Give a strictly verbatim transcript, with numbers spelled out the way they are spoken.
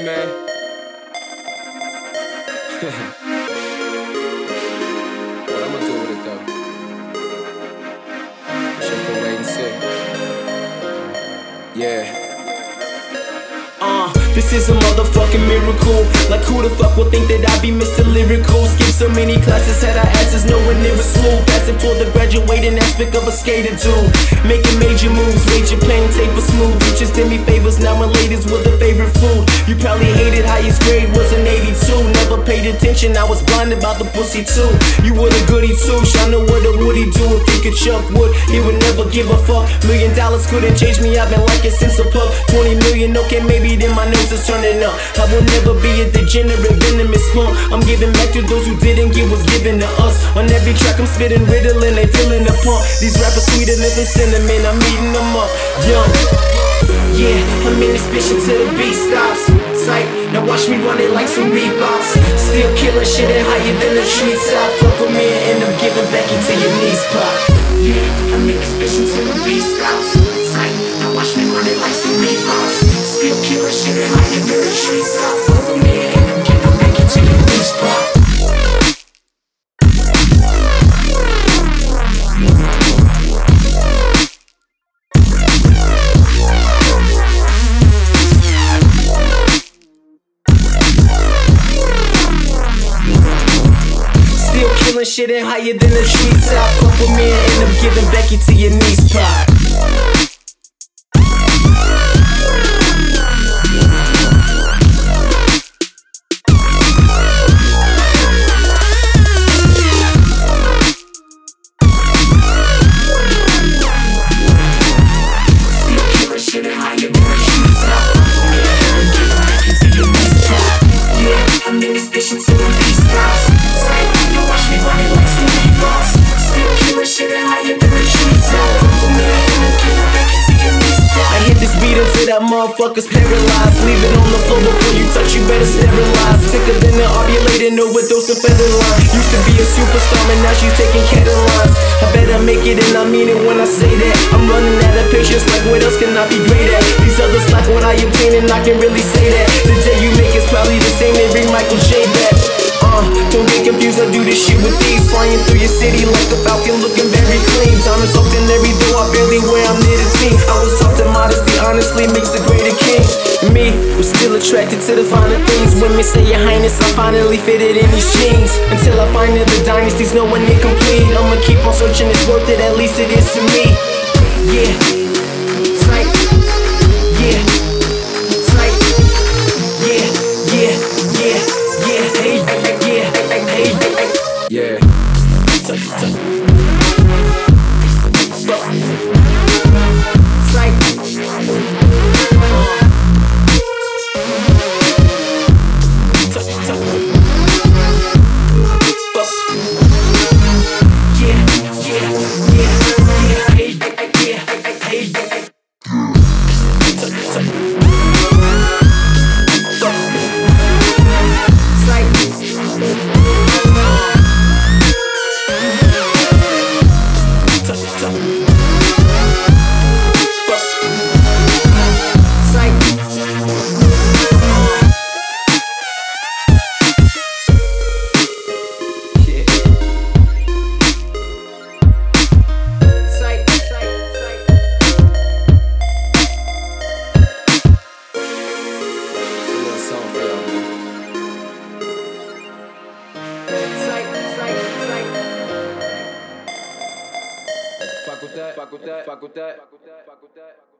see, man. What I'm gonna do with it, though? Just to wait and see. Yeah. Uh, this is a motherfucking miracle. Like who the fuck would think that I'd be Mister Lyrical? Skipped so many classes, had our asses knowing it was smooth. Passing for the graduating aspect of a skater dude. Making major moves, major plane taper smooth. Teachers did me favors, now and ladies were the favorite food. You probably hated highest grade was an eighty-two. Never paid attention, I was blinded by the pussy too. You were the goody too, I know what a woody do. If he could chuck wood, he would never give a fuck. Million dollars couldn't change me, I've been like it since a pup. Twenty million, okay, maybe then my nose is turning up. I will never be a degenerate, venomous punk. I'm giving back to those who didn't get what's given to us. On every track I'm spitting riddling, they feeling the pump. These rappers sweeter than some cinnamon, I'm eating them up. Young, yeah, I'm in this bitch until the beat stops. Sight, now watch me run it like some Reeboks. Still killing shit and higher than the streets. I fuck with me and end up giving back until your knees pop. Yeah, I'm in this bitch until the beat stops. Sight, now watch me run it like some Reeboks. Still killing shit and higher than the streets. I fuck with me and end up giving back until your knees pop. Killing shit and higher than the streets. I fuck with me and end up giving Becky to your knees pop. Still killing shit and higher than the streets. I fuck with me and end up giving Becky to your knees pop. Yeah, I'm in this bitch until the beat stops. I hit this beat until that motherfucker's paralyzed. Leave it on the floor before you touch, you better sterilize. Sicker than an ovulating overdose of feather line. Used to be a superstar and now she's taking Catalans. I better make it and I mean it when I say that. I'm running out of patience, like what else can I be great at? These others like what I obtain and I can really say that. The day you make it's probably the same, they bring Michael J back. Uh, don't get confused, I do this shit with these. Flying through your city like a falcon, looking very clean. Time is often every though I barely wear, I'm near the team. I was taught that modesty honestly makes the greater kings. And me, was still attracted to the finer things. Women say your highness, I finally fitted in these jeans. Until I find that the dynasties know when they complete. I'ma keep on searching, it's worth it, at least it is to me. Yeah, sight, yeah, sight, yeah, yeah, yeah, yeah, hey, yeah, hey, hey, Yeah. tuck, tuck. Sight. Tuck, tuck. Yeah, yeah, yeah, yeah, hey, yeah, hey, hey. Tuck, tuck. Sight. Fuck with that, fuck with that, fuck with that, fuck with that, fuck with that.